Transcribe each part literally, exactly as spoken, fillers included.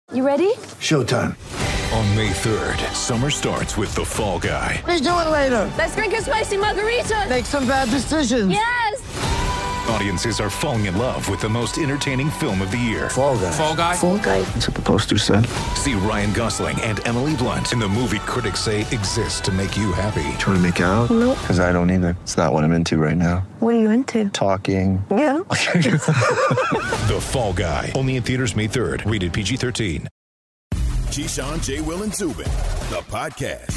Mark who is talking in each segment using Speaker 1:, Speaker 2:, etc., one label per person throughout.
Speaker 1: You ready?
Speaker 2: Showtime.
Speaker 3: On May third, summer starts with The Fall Guy.
Speaker 2: Let's do it later.
Speaker 1: Let's drink a spicy margarita.
Speaker 2: Make some bad decisions.
Speaker 1: Yes!
Speaker 3: Audiences are falling in love with the most entertaining film of the year.
Speaker 2: Fall Guy.
Speaker 4: Fall Guy?
Speaker 1: Fall Guy.
Speaker 2: That's what the poster said.
Speaker 3: See Ryan Gosling and Emily Blunt in the movie critics say exists to make you happy.
Speaker 5: Trying to make it out?
Speaker 1: Nope.
Speaker 5: Because I don't either. It's not what I'm into right now.
Speaker 1: What are you into?
Speaker 5: Talking.
Speaker 1: Yeah.
Speaker 3: The Fall Guy. Only in theaters May third. Rated P G thirteen.
Speaker 6: Keyshawn, J. Will, and Zubin, the podcast.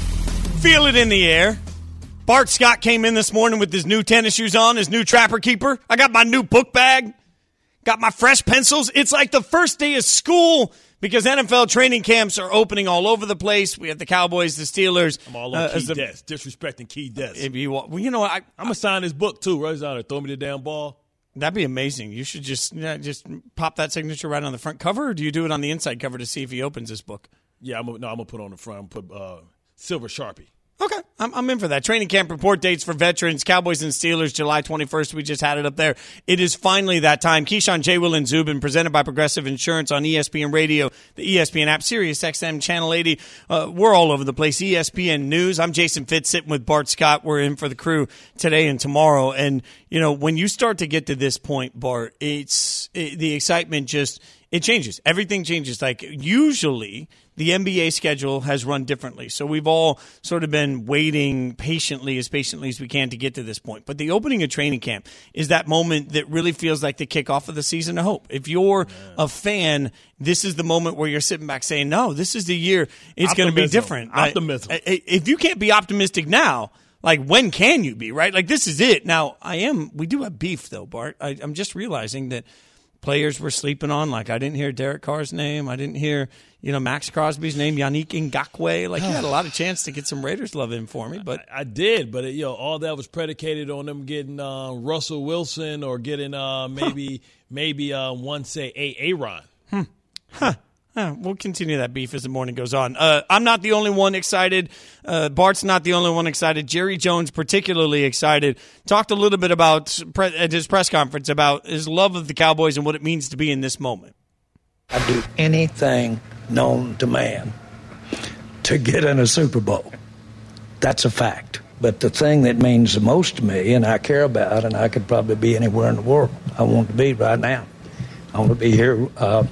Speaker 7: Feel it in the air. Bart Scott came in this morning with his new tennis shoes on, his new Trapper Keeper. I got my new book bag, got my fresh pencils. It's like the first day of school because N F L training camps are opening all over the place. We have the Cowboys, the Steelers.
Speaker 8: I'm all on
Speaker 7: uh,
Speaker 8: Key
Speaker 7: the,
Speaker 8: Des, disrespecting Key Des.
Speaker 7: If you, well, you know what? I,
Speaker 8: I'm going to sign his book, too. Right out there. Throw me the damn ball.
Speaker 7: That'd be amazing. You should just yeah, just pop that signature right on the front cover, or do you do it on the inside cover to see if he opens his book?
Speaker 8: Yeah, I'm gonna, no, I'm going to put on the front. I'm going to put uh, Silver Sharpie.
Speaker 7: Okay, I'm, I'm in for that. Training camp report dates for veterans, Cowboys and Steelers, July twenty-first. We just had it up there. It is finally that time. Keyshawn, J. Will, and Zubin, presented by Progressive Insurance on E S P N Radio, the E S P N app, Sirius X M, Channel eighty. Uh, we're all over the place. E S P N News. I'm Jason Fitz, sitting with Bart Scott. We're in for the crew today and tomorrow. And, you know, when you start to get to this point, Bart, it's it, the excitement just – it changes. Everything changes. Like, usually – the N B A schedule has run differently. So we've all sort of been waiting patiently, as patiently as we can to get to this point. But the opening of training camp is that moment that really feels like the kickoff of the season of hope. If you're yeah. a fan, this is the moment where you're sitting back saying, no, this is the year it's going to be different.
Speaker 8: Optimism.
Speaker 7: I, I, if you can't be optimistic now, like, when can you be, right? Like, this is it. Now, I am – we do have beef, though, Bart. I, I'm just realizing that players were sleeping on. Like, I didn't hear Derek Carr's name. I didn't hear – you know, Max Crosby's name, Yannick Ngakoue. Like, you had a lot of chance to get some Raiders love in for me. But
Speaker 8: I, I did, but, you know, all that was predicated on them getting uh, Russell Wilson or getting uh, maybe, huh. maybe uh, one, say, a Aaron.
Speaker 7: Hmm. Huh. Huh. We'll continue that beef as the morning goes on. Uh, I'm not the only one excited. Uh, Bart's not the only one excited. Jerry Jones particularly excited. Talked a little bit about pre- at his press conference about his love of the Cowboys and what it means to be in this moment.
Speaker 9: I'd do anything known to man to get in a Super Bowl. That's a fact. But the thing that means the most to me and I care about, and I could probably be anywhere in the world I want to be right now, I want to be here uh,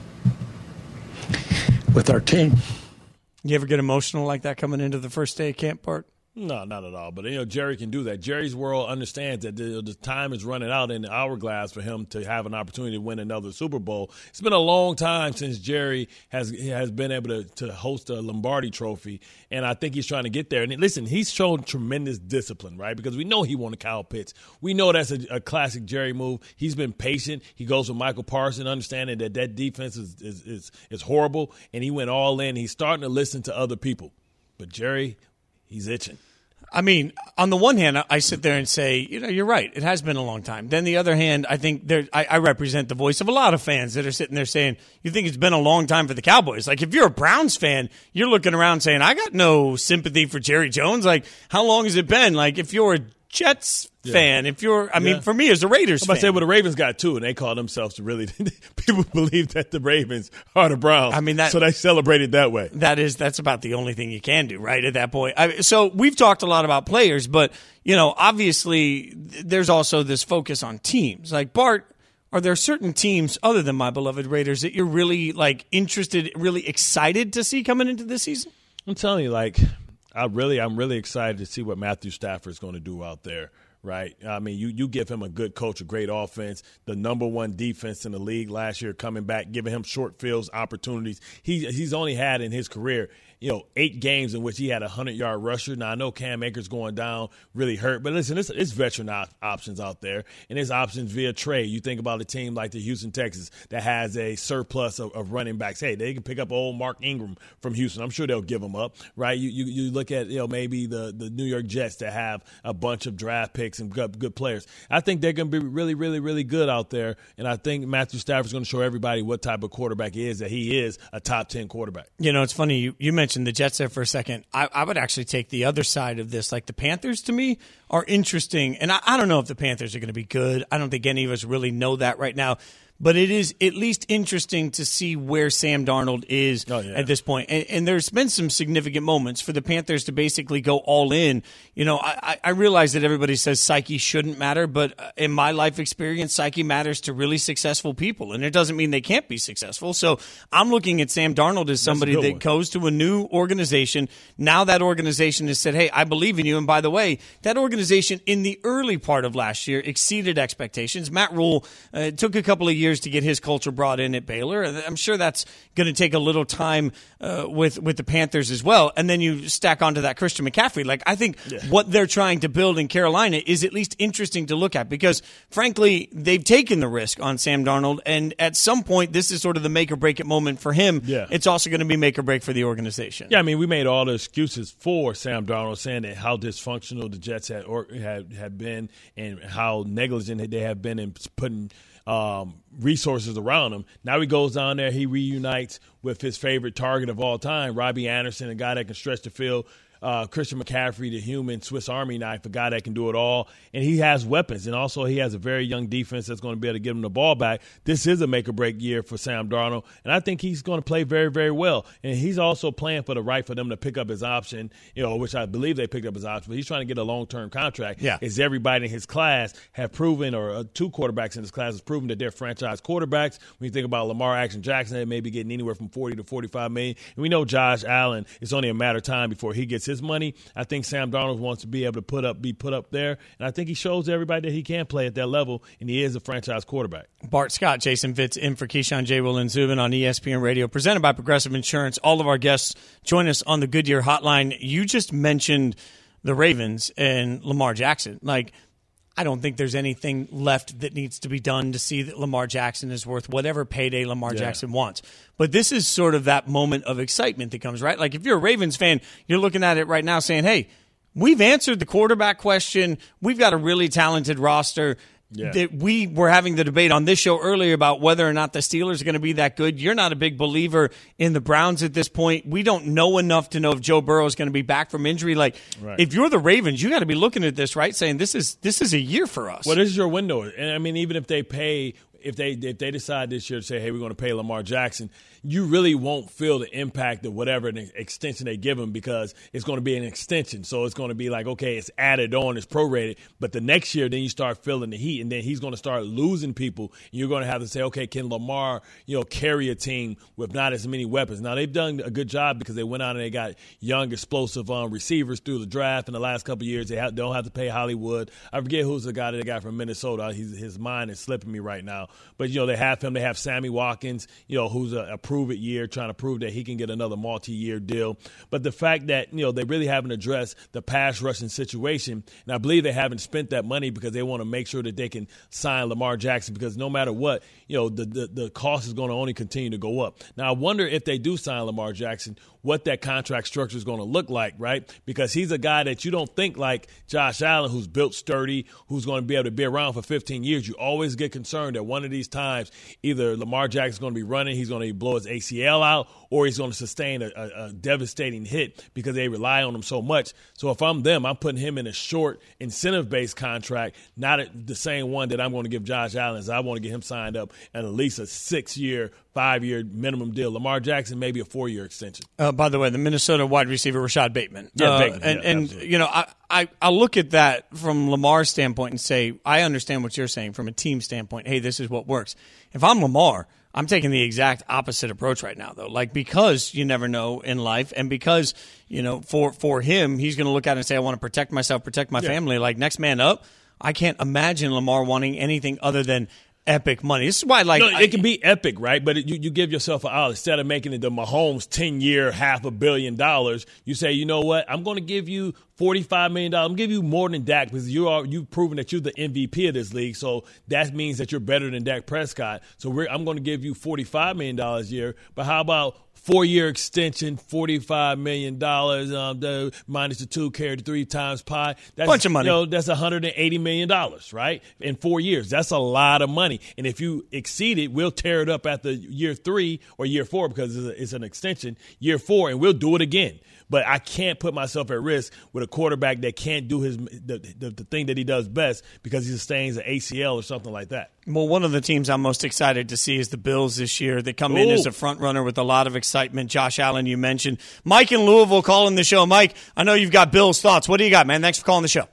Speaker 9: with our team.
Speaker 7: You ever get emotional like that coming into the first day of camp, Bart?
Speaker 8: No, not at all. But, you know, Jerry can do that. Jerry's world understands that the, the time is running out in the hourglass for him to have an opportunity to win another Super Bowl. It's been a long time since Jerry has has been able to, to host a Lombardi trophy, and I think he's trying to get there. And listen, he's shown tremendous discipline, right, because we know he wanted Kyle Pitts. We know that's a, a classic Jerry move. He's been patient. He goes with Michael Parsons, understanding that that defense is, is, is, is horrible, and he went all in. He's starting to listen to other people. But Jerry – he's itching.
Speaker 7: I mean, on the one hand, I sit there and say, you know, you're right. It has been a long time. Then the other hand, I think there, I, I represent the voice of a lot of fans that are sitting there saying, you think it's been a long time for the Cowboys. Like, if you're a Browns fan, you're looking around saying, I got no sympathy for Jerry Jones. Like, how long has it been? Like, if you're a Jets yeah. fan, if you're, I mean,
Speaker 8: yeah.
Speaker 7: for me as a Raiders
Speaker 8: I'm
Speaker 7: fan.
Speaker 8: I say, well, the Ravens got two, and they call themselves really, people believe that the Ravens are the Browns.
Speaker 7: I mean, that,
Speaker 8: so they celebrated that way.
Speaker 7: That is, that's about the only thing you can do, right, at that point. I, so we've talked a lot about players, but, you know, obviously there's also this focus on teams. Like, Bart, are there certain teams other than my beloved Raiders that you're really, like, interested, really excited to see coming into this season?
Speaker 8: I'm telling you, like, I really, I'm really excited to see what Matthew Stafford is going to do out there, right? I mean, you, you give him a good coach, a great offense, the number one defense in the league last year coming back, giving him short fields, opportunities. He, he's only had in his career, you know, eight games in which he had a hundred-yard rusher. Now, I know Cam Akers going down really hurt, but listen, it's, it's veteran op- options out there, and there's options via trade. You think about a team like the Houston Texans that has a surplus of, of running backs. Hey, they can pick up old Mark Ingram from Houston. I'm sure they'll give him up, right? You you, you look at, you know, maybe the, the New York Jets that have a bunch of draft picks and good, good players. I think they're going to be really, really, really good out there, and I think Matthew Stafford's going to show everybody what type of quarterback he is, that he is a top ten quarterback.
Speaker 7: You know, it's funny. You, you mentioned the Jets there for a second. I, I would actually take the other side of this. Like, the Panthers, to me, are interesting. And I, I don't know if the Panthers are going to be good. I don't think any of us really know that right now. but it is at least interesting to see where Sam Darnold is
Speaker 8: oh, yeah.
Speaker 7: at this point. And, and there's been some significant moments for the Panthers to basically go all in. You know, I, I realize that everybody says psyche shouldn't matter, but in my life experience, psyche matters to really successful people, and it doesn't mean they can't be successful. So I'm looking at Sam Darnold as somebody that
Speaker 8: one.
Speaker 7: goes to a new organization. Now that organization has said, hey, I believe in you. And by the way, that organization in the early part of last year exceeded expectations. Matt Rule uh, took a couple of years to get his culture brought in at Baylor. I'm sure that's going to take a little time uh, with, with the Panthers as well. And then you stack onto that Christian McCaffrey. Like, I think yeah. what they're trying to build in Carolina is at least interesting to look at because, frankly, they've taken the risk on Sam Darnold. And at some point, this is sort of the make or break it moment for him.
Speaker 8: Yeah.
Speaker 7: It's also going to be make or break for the organization.
Speaker 8: Yeah, I mean, we made all the excuses for Sam Darnold, saying that how dysfunctional the Jets had or had, had been and how negligent they have been in putting um, resources around him. Now he goes down there, he reunites with his favorite target of all time, Robbie Anderson, a guy that can stretch the field. Uh, Christian McCaffrey, the human Swiss Army knife, a guy that can do it all. And he has weapons. And also he has a very young defense that's going to be able to give him the ball back. This is a make-or-break year for Sam Darnold. And I think he's going to play very, very well. And he's also playing for the right for them to pick up his option, you know, which I believe they picked up his option. But he's trying to get a long-term contract.
Speaker 7: Yeah.
Speaker 8: As everybody in his class have proven, or uh, two quarterbacks in his class have proven that they're franchise quarterbacks. When you think about Lamar Action Jackson, they may be getting anywhere from forty to forty-five million dollars. And we know Josh Allen, it's only a matter of time before he gets his money. I think Sam Darnold wants to be able to put up, be put up there, and I think he shows everybody that he can play at that level, and he is a franchise quarterback.
Speaker 7: Bart Scott, Jason Fitz in for Keyshawn J. Will and Zubin on E S P N Radio, presented by Progressive Insurance. All of our guests join us on the Goodyear Hotline. You just mentioned the Ravens and Lamar Jackson. Like, I don't think there's anything left that needs to be done to see that Lamar Jackson is worth whatever payday Lamar yeah. Jackson wants. But this is sort of that moment of excitement that comes, right? Like, if you're a Ravens fan, you're looking at it right now saying, hey, we've answered the quarterback question. We've got a really talented roster. Yeah. That we were having the debate on this show earlier about whether or not the Steelers are going to be that good. You're not a big believer in the Browns at this point. We don't know enough to know if Joe Burrow is going to be back from injury. Like, right. if you're the Ravens, you got to be looking at this, right? Saying this is this is a year for us.
Speaker 8: Well, this is your window. And I mean, even if they pay, if they if they decide this year to say, hey, we're going to pay Lamar Jackson, you really won't feel the impact of whatever extension they give him because it's going to be an extension. So it's going to be like, okay, it's added on, it's prorated. But the next year, then you start feeling the heat, and then he's going to start losing people. And you're going to have to say, okay, can Lamar, you know, carry a team with not as many weapons? Now, they've done a good job because they went out and they got young, explosive um, receivers through the draft in the last couple of years. They have, don't have to pay Hollywood. I forget who's the guy that they got from Minnesota. He's, his mind is slipping me right now. But, you know, they have him. They have Sammy Watkins, you know, who's a, a prove it year, trying to prove that he can get another multi-year deal. But the fact that, you know, they really haven't addressed the pass rushing situation, and I believe they haven't spent that money because they want to make sure that they can sign Lamar Jackson, because no matter what, you know, the the, the cost is going to only continue to go up. Now, I wonder if they do sign Lamar Jackson, what that contract structure is going to look like, right? Because he's a guy that you don't think like Josh Allen, who's built sturdy, who's going to be able to be around for fifteen years. You always get concerned that one of these times either Lamar Jackson's going to be running, he's going to blow his A C L out, or he's going to sustain a, a, a devastating hit because they rely on him so much. So if I'm them, I'm putting him in a short incentive-based contract, not the same one that I'm going to give Josh Allen. I want to get him signed up at at least a six-year, five-year minimum deal. Lamar Jackson, maybe a four-year extension.
Speaker 7: Uh, by the way, the Minnesota wide receiver, Rashad Bateman.
Speaker 8: Yeah,
Speaker 7: uh,
Speaker 8: Bateman.
Speaker 7: And,
Speaker 8: yeah,
Speaker 7: and you know, I, I, I look at that from Lamar's standpoint and say, I understand what you're saying from a team standpoint. Hey, this is what works. If I'm Lamar, I'm taking the exact opposite approach right now, though. Like, because you never know in life, and because, you know, for, for him, he's going to look at it and say, I want to protect myself, protect my yeah. family. Like, next man up, I can't imagine Lamar wanting anything other than epic money. This is why, like,
Speaker 8: no, it I, can be epic, right? But it, you, you give yourself an out. Instead of making it the Mahomes ten-year, half a billion dollars, you say, you know what? I'm going to give you forty-five million dollars. I'm going to give you more than Dak because you are, you've proven that you're the M V P of this league. So that means that you're better than Dak Prescott. So we're, I'm going to give you forty-five million dollars a year. But how about four-year extension, forty-five million dollars, um, the minus the two, carry the three times pi. That's,
Speaker 7: bunch of money.
Speaker 8: You know, that's one hundred eighty million dollars, right, in four years. That's a lot of money. And if you exceed it, we'll tear it up after year three or year four because it's, a, it's an extension, year four, and we'll do it again. But I can't put myself at risk with with a quarterback that can't do his the, the, the thing that he does best because he sustains an A C L or something like that.
Speaker 7: Well, one of the teams I'm most excited to see is the Bills this year. They come in
Speaker 8: Ooh.
Speaker 7: as a front runner with a lot of excitement. Josh Allen, you mentioned. Mike in Louisville calling the show. Mike, I know you've got Bills thoughts. What do you got, man? Thanks for calling the show.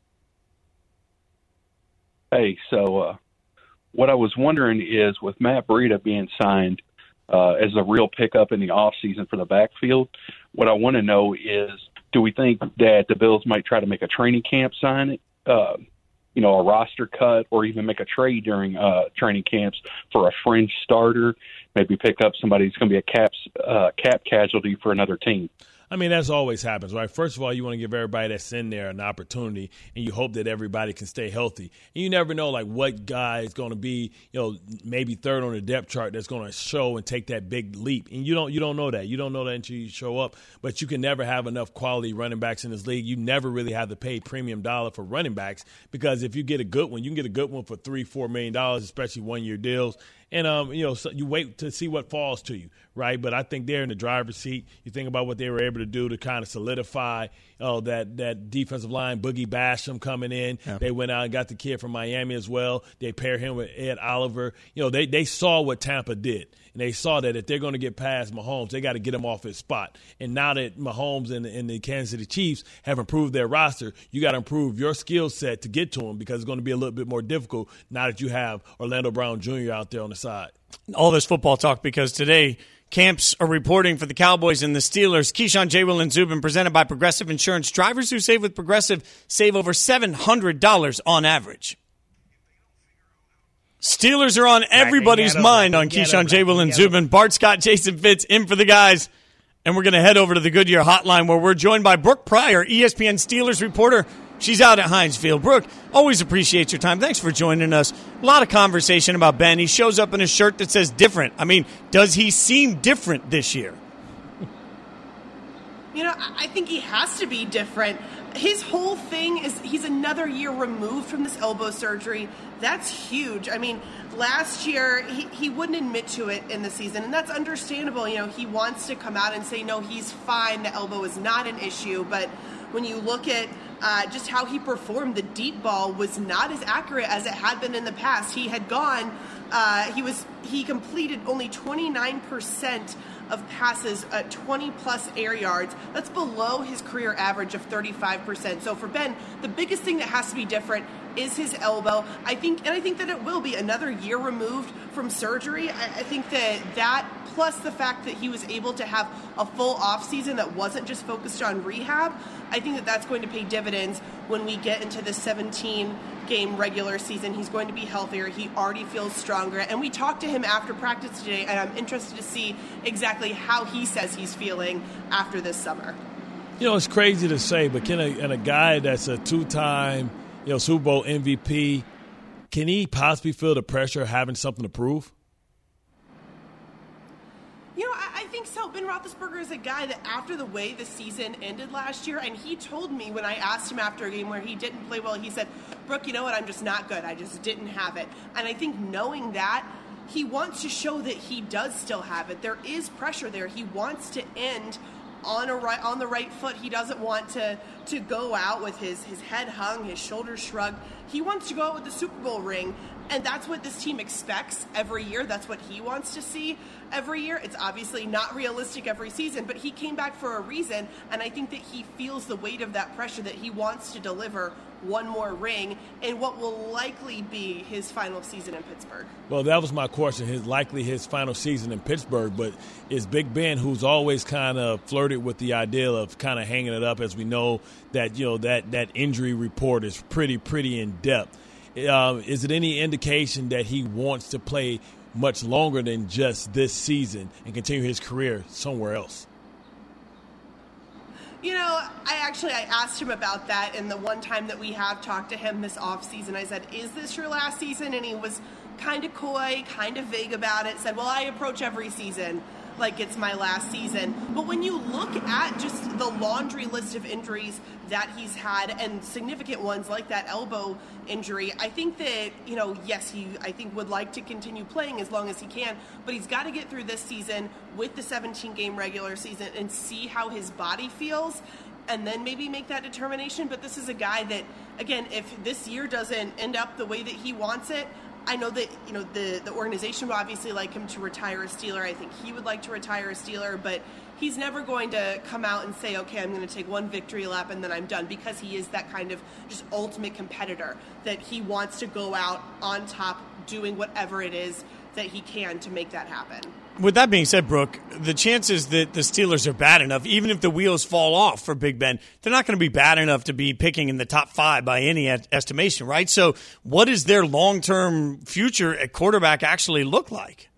Speaker 4: Hey, so uh, what I was wondering is with Matt Breida being signed uh, as a real pickup in the offseason for the backfield, what I want to know is, do we think that the Bills might try to make a training camp sign, uh, you know, a roster cut, or even make a trade during uh, training camps for a fringe starter, maybe pick up somebody who's going to be a cap, uh, cap casualty for another team?
Speaker 8: I mean, that's always happens, right? First of all, you want to give everybody that's in there an opportunity, and you hope that everybody can stay healthy. And you never know, like, what guy is going to be, you know, maybe third on the depth chart that's going to show and take that big leap. And you don't you don't know that. You don't know that until you show up. But you can never have enough quality running backs in this league. You never really have to pay premium dollar for running backs, because if you get a good one, you can get a good one for three, four million dollars, especially one-year deals. And, um, you know, so you wait to see what falls to you, right? But I think they're in the driver's seat. You think about what they were able to do to kind of solidify uh, that that defensive line, Boogie Basham coming in. Yeah. They went out and got the kid from Miami as well. They pair him with Ed Oliver. You know, they, they saw what Tampa did. And they saw that if they're going to get past Mahomes, they got to get him off his spot. And now that Mahomes and, and the Kansas City Chiefs have improved their roster, you got to improve your skill set to get to him, because it's going to be a little bit more difficult now that you have Orlando Brown Junior out there on the side.
Speaker 7: All this football talk because today camps are reporting for the Cowboys and the Steelers. Keyshawn, J. Will, and Zubin, presented by Progressive Insurance. Drivers who save with Progressive save over seven hundred dollars on average. Steelers are on everybody's mind on Keyshawn, J. Will, and Zubin. Bart Scott, Jason Fitz in for the guys. And we're going to head over to the Goodyear Hotline, where we're joined by Brooke Pryor, E S P N Steelers reporter. She's out at Heinz Field. Brooke, always appreciate your time. Thanks for joining us. A lot of conversation about Ben. He shows up in a shirt that says different. I mean, does he seem different this year?
Speaker 10: You know, I think he has to be different. His whole thing is he's another year removed from this elbow surgery. That's huge. I mean, last year he, he wouldn't admit to it in the season, and that's understandable. You know, he wants to come out and say, no, he's fine. The elbow is not an issue. But when you look at uh, just how he performed, the deep ball was not as accurate as it had been in the past. He had gone, uh, he was he completed only twenty-nine percent of passes at twenty plus air yards. That's below his career average of thirty-five percent. So for Ben, the biggest thing that has to be different is his elbow. I think, and I think that it will be another year removed from surgery. I, I think that that, plus the fact that he was able to have a full offseason that wasn't just focused on rehab, I think that that's going to pay dividends when we get into the seventeen game regular season. He's going to be healthier. He already feels stronger. And we talked to him after practice today, and I'm interested to see exactly how he says he's feeling after this summer.
Speaker 8: You know, it's crazy to say, but can a, and a guy that's a two-time, you know, Super Bowl M V P, can he possibly feel the pressure of having something to prove?
Speaker 10: You know, I, I think so. Ben Roethlisberger is a guy that after the way the season ended last year, and he told me when I asked him after a game where he didn't play well, he said, Brooke, you know what, I'm just not good. I just didn't have it. And I think knowing that, he wants to show that he does still have it. There is pressure there. He wants to end on a right on the right foot. He doesn't want to to go out with his his head hung, his shoulders shrugged. He wants to go out with the Super Bowl ring, and that's what this team expects every year. That's what he wants to see every year. It's obviously not realistic every season, but he came back for a reason, and I think that he feels the weight of that pressure, that he wants to deliver one more ring in what will likely be his final season in Pittsburgh.
Speaker 8: Well, that was my question, his likely his final season in Pittsburgh, but is Big Ben, who's always kind of flirted with the idea of kind of hanging it up, as we know that, you know, that, that injury report is pretty, pretty in-depth. Uh, is it any indication that he wants to play much longer than just this season and continue his career somewhere else?
Speaker 10: You know, I actually, I asked him about that, and the one time that we have talked to him this offseason, I said, is this your last season? And he was kind of coy, kind of vague about it, said, well, I approach every season like it's my last season. But when you look at just the laundry list of injuries that he's had, and significant ones like that elbow injury, I think that, you know, yes, he, I think, would like to continue playing as long as he can, but he's got to get through this season with the seventeen game regular season and see how his body feels. and then maybe make that determination. But this is a guy that, again, if this year doesn't end up the way that he wants it, I know that, you know, the, the organization would obviously like him to retire a Steeler. I think he would like to retire a Steeler, but he's never going to come out and say, okay, I'm going to take one victory lap and then I'm done, because he is that kind of just ultimate competitor, that he wants to go out on top doing whatever it is that he can to make that happen.
Speaker 7: With that being said, Brooke, the chances that the Steelers are bad enough, even if the wheels fall off for Big Ben, they're not going to be bad enough to be picking in the top five by any estimation, right? So what does their long-term future at quarterback actually look like?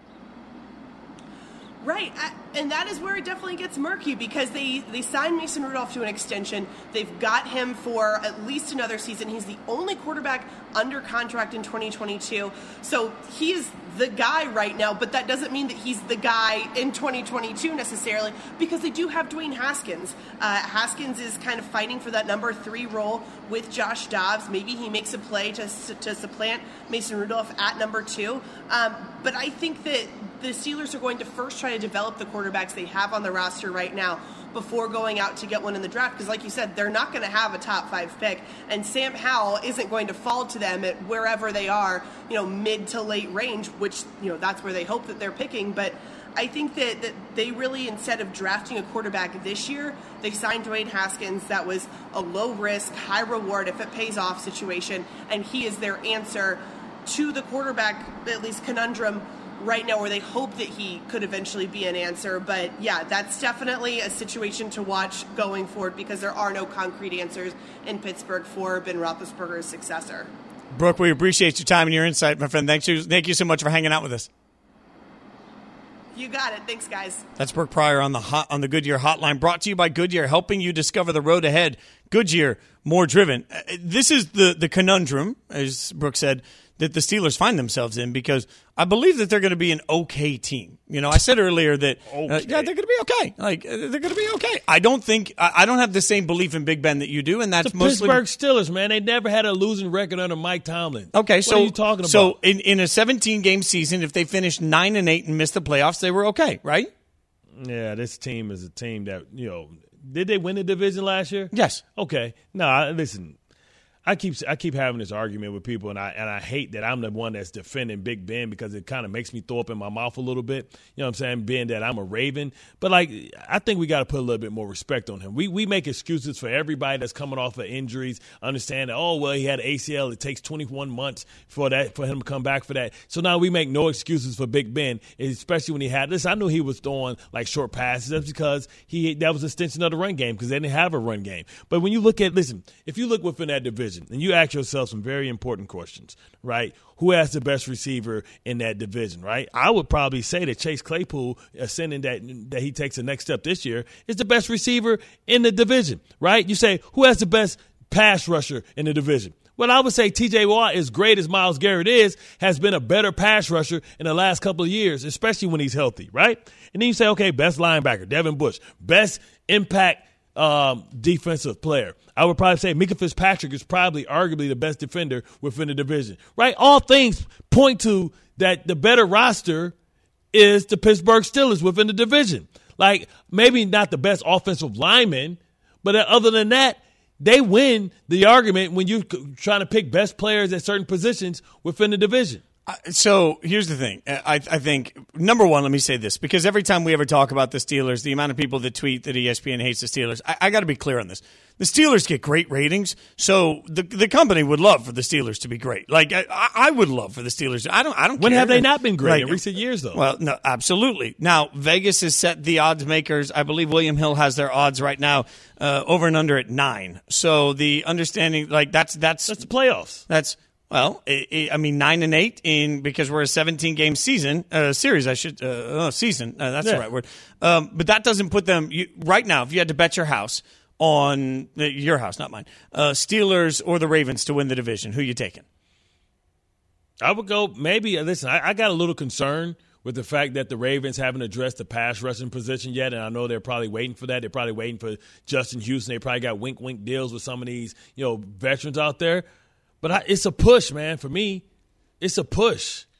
Speaker 10: Right, and that is where it definitely gets murky, because they, they signed Mason Rudolph to an extension. They've got him for at least another season. He's the only quarterback under contract in twenty twenty-two. So he is the guy right now, but that doesn't mean that he's the guy in twenty twenty-two necessarily, because they do have Dwayne Haskins. Uh, Haskins is kind of fighting for that number three role with Josh Dobbs. Maybe he makes a play to, to supplant Mason Rudolph at number two. Um, but I think that the Steelers are going to first try to develop the quarterbacks they have on the roster right now before going out to get one in the draft, because like you said, they're not going to have a top five pick, and Sam Howell isn't going to fall to them at wherever they are, you know, mid to late range, which, you know, that's where they hope that they're picking. But I think that, that they really, instead of drafting a quarterback this year, they signed Dwayne Haskins. That was a low risk, high reward if it pays off situation, and he is their answer to the quarterback, at least conundrum right now, where they hope that he could eventually be an answer. But yeah, that's definitely a situation to watch going forward, because there are no concrete answers in Pittsburgh for Ben Roethlisberger's successor.
Speaker 7: Brooke, we appreciate your time and your insight, my friend. Thanks you, thank you so much for hanging out with us.
Speaker 10: You got it. Thanks, guys.
Speaker 7: That's Brooke Pryor on the hot, on the Goodyear Hotline, brought to you by Goodyear, helping you discover the road ahead. Goodyear, more driven. This is the, the conundrum, as Brooke said, that the Steelers find themselves in, because I believe that they're going to be an okay team. You know, I said earlier that, okay. uh, yeah, they're going to be okay. Like, uh, they're going to be okay. I don't think, I, I don't have the same belief in Big Ben that you do, and that's
Speaker 8: the
Speaker 7: mostly
Speaker 8: Pittsburgh Steelers, man. They never had a losing record under Mike Tomlin.
Speaker 7: Okay,
Speaker 8: what
Speaker 7: so
Speaker 8: are you talking about?
Speaker 7: So in, in a seventeen-game season, if they finished nine and eight and missed the playoffs, they were okay, right?
Speaker 8: Yeah, this team is a team that, you know, did they win the division last year?
Speaker 7: Yes.
Speaker 8: Okay. No, listen. I keep I keep having this argument with people, and I and I hate that I'm the one that's defending Big Ben, because it kind of makes me throw up in my mouth a little bit. You know what I'm saying? Being that I'm a Raven. But, like, I think we got to put a little bit more respect on him. We we make excuses for everybody that's coming off of injuries, understand that, oh, well, he had A C L. It takes twenty-one months for that for him to come back for that. So now we make no excuses for Big Ben, especially when he had this. I knew he was throwing, like, short passes. That's because he that was an extension of the run game, because they didn't have a run game. But when you look at – listen, if you look within that division, and you ask yourself some very important questions, right? Who has the best receiver in that division, right? I would probably say that Chase Claypool, ascending that that he takes the next step this year, is the best receiver in the division, right? You say, who has the best pass rusher in the division? Well, I would say T J Watt, as great as Myles Garrett is, has been a better pass rusher in the last couple of years, especially when he's healthy, right? And then you say, okay, best linebacker, Devin Bush, best impact Um, defensive player. I would probably say Minkah Fitzpatrick is probably arguably the best defender within the division, right? All things point to that the better roster is the Pittsburgh Steelers within the division. Like, maybe not the best offensive lineman, but other than that, they win the argument when you're trying to pick best players at certain positions within the division.
Speaker 7: So here's the thing. I, I think, number one, let me say this, because every time we ever talk about the Steelers, the amount of people that tweet that E S P N hates the Steelers, I, I got to be clear on this. The Steelers get great ratings, so the the company would love for the Steelers to be great. Like, I, I would love for the Steelers. I don't I don't
Speaker 8: When
Speaker 7: care.
Speaker 8: have they not been great?
Speaker 7: Like,
Speaker 8: in recent years, though?
Speaker 7: Well, no, absolutely. Now, Vegas has set the odds makers. I believe William Hill has their odds right now uh, over and under at nine. So the understanding, like, that's that's
Speaker 8: That's the playoffs.
Speaker 7: That's Well, it, it, I mean, nine and eight in because we're a seventeen-game season uh, series. I should uh, oh, season. Uh, that's
Speaker 8: yeah.
Speaker 7: the right word. Um, but that doesn't put them you, right now. If you had to bet your house on uh, your house, not mine, uh, Steelers or the Ravens to win the division, who you taking?
Speaker 8: I would go maybe. Listen, I, I got a little concern with the fact that the Ravens haven't addressed the pass rushing position yet, and I know they're probably waiting for that. They're probably waiting for Justin Houston. They probably got wink, wink deals with some of these, you know, veterans out there. But I, it's a push, man. For me, it's a push.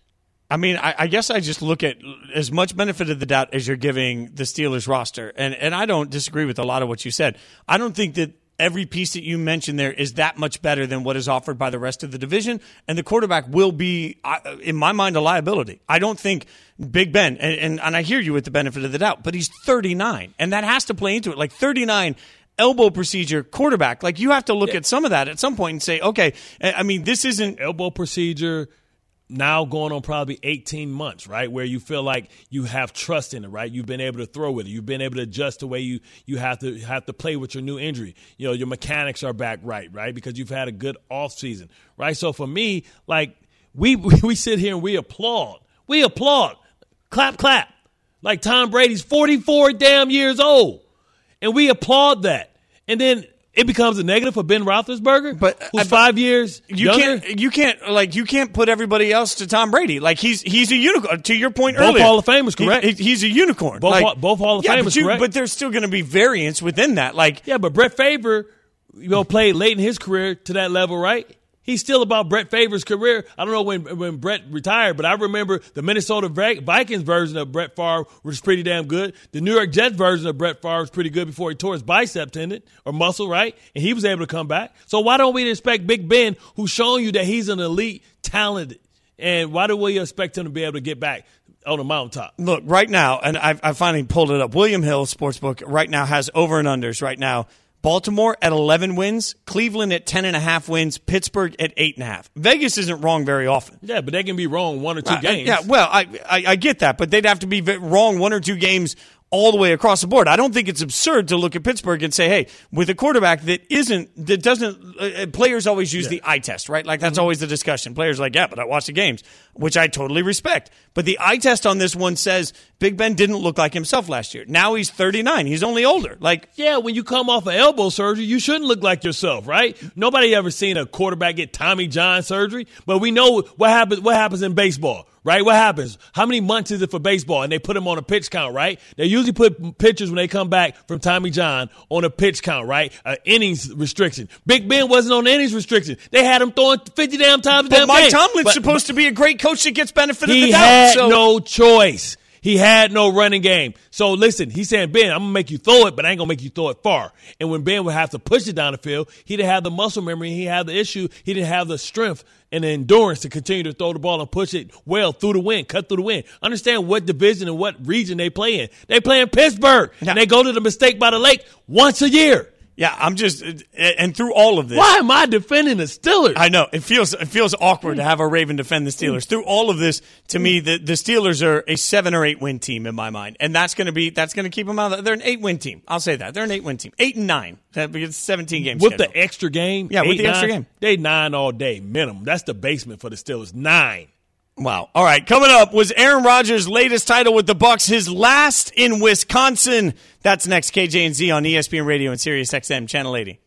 Speaker 7: I mean, I, I guess I just look at as much benefit of the doubt as you're giving the Steelers roster. And, and I don't disagree with a lot of what you said. I don't think that every piece that you mentioned there is that much better than what is offered by the rest of the division. And the quarterback will be, in my mind, a liability. I don't think Big Ben, and, and, and I hear you with the benefit of the doubt, but he's thirty-nine, and that has to play into it. Like thirty-nine elbow procedure quarterback. Like you have to look yeah. at some of that at some point and say, okay, I mean, this isn't
Speaker 8: elbow procedure. Now going on probably eighteen months, right, where you feel like you have trust in it, right? You've been able to throw with it. You've been able to adjust the way you, you have to have to play with your new injury. You know, your mechanics are back right, right, because you've had a good offseason, right? So for me, like, we we sit here and we applaud. We applaud. Clap, clap. Like Tom Brady's forty-four damn years old, and we applaud that. And then it becomes a negative for Ben Roethlisberger,
Speaker 7: but
Speaker 8: who's
Speaker 7: uh,
Speaker 8: five years
Speaker 7: you
Speaker 8: younger.
Speaker 7: can't you can't like you can't put everybody else to Tom Brady. Like he's he's a unicorn. To your point
Speaker 8: both
Speaker 7: earlier,
Speaker 8: Hall of Famers, correct?
Speaker 7: He, he's a unicorn.
Speaker 8: Both
Speaker 7: like,
Speaker 8: both Hall of
Speaker 7: yeah,
Speaker 8: Famers,
Speaker 7: but you,
Speaker 8: correct?
Speaker 7: But there's still going to be variance within that. Like
Speaker 8: yeah, but Brett Favre, you know, played late in his career to that level, right? He's still about Brett Favre's career. I don't know when when Brett retired, but I remember the Minnesota Vikings version of Brett Favre was pretty damn good. The New York Jets version of Brett Favre was pretty good before he tore his bicep tendon or muscle, right? And he was able to come back. So why don't we expect Big Ben, who's shown you that he's an elite talent, and why do we expect him to be able to get back on the mountaintop?
Speaker 7: Look, right now, and I've, I finally pulled it up, William Hill Sportsbook right now has over and unders right now. Baltimore at eleven wins, Cleveland at ten and a half wins, Pittsburgh at eight and a half. Vegas isn't wrong very often.
Speaker 8: Yeah, but they can be wrong one or two
Speaker 7: uh,
Speaker 8: games.
Speaker 7: Yeah, well, I, I I get that, but they'd have to be wrong one or two games all the way across the board. I don't think it's absurd to look at Pittsburgh and say, hey, with a quarterback that isn't, that doesn't, uh, players always use yeah. the eye test, right? Like that's mm-hmm. always the discussion. Players are like, yeah, but I watch the games, which I totally respect. But the eye test on this one says Big Ben didn't look like himself last year. Now he's thirty-nine. He's only older. Like,
Speaker 8: yeah, when you come off of elbow surgery, you shouldn't look like yourself, right? Nobody ever seen a quarterback get Tommy John surgery, but we know what happens, what happens in baseball. Right? What happens? How many months is it for baseball? And they put them on a pitch count, right? They usually put pitchers when they come back from Tommy John on a pitch count, right? An innings restriction. Big Ben wasn't on innings restriction. They had him throwing fifty damn times a
Speaker 7: But
Speaker 8: damn
Speaker 7: Mike
Speaker 8: game.
Speaker 7: Tomlin's
Speaker 8: but,
Speaker 7: supposed to be a great coach that gets benefit of the
Speaker 8: He
Speaker 7: doubt.
Speaker 8: had
Speaker 7: so.
Speaker 8: no choice. He had no running game. So listen, he's saying, Ben, I'm going to make you throw it, but I ain't going to make you throw it far. And when Ben would have to push it down the field, he didn't have the muscle memory. He had the issue. He didn't have the strength and the endurance to continue to throw the ball and push it well through the wind, cut through the wind. Understand what division and what region they play in. They play in Pittsburgh, yeah. and they go to the Mistake by the Lake once a year.
Speaker 7: Yeah, I'm just, and through all of this.
Speaker 8: Why am I defending the Steelers?
Speaker 7: I know. It feels it feels awkward to have a Raven defend the Steelers. Through all of this, to me, the, the Steelers are a seven or eight win team in my mind. And that's going to be, that's going to keep them out. They're an eight win team. I'll say that. They're an eight win team. Eight and nine. It's seventeen games.
Speaker 8: With
Speaker 7: scheduled.
Speaker 8: the extra game?
Speaker 7: Yeah,
Speaker 8: eight,
Speaker 7: with the
Speaker 8: nine,
Speaker 7: extra game.
Speaker 8: They nine all day, minimum. That's the basement for the Steelers. Nine.
Speaker 7: Wow. All right. Coming up was Aaron Rodgers' latest title with the Bucs, his last in Wisconsin. That's next. K J and Z on E S P N Radio and Sirius X M Channel eighty.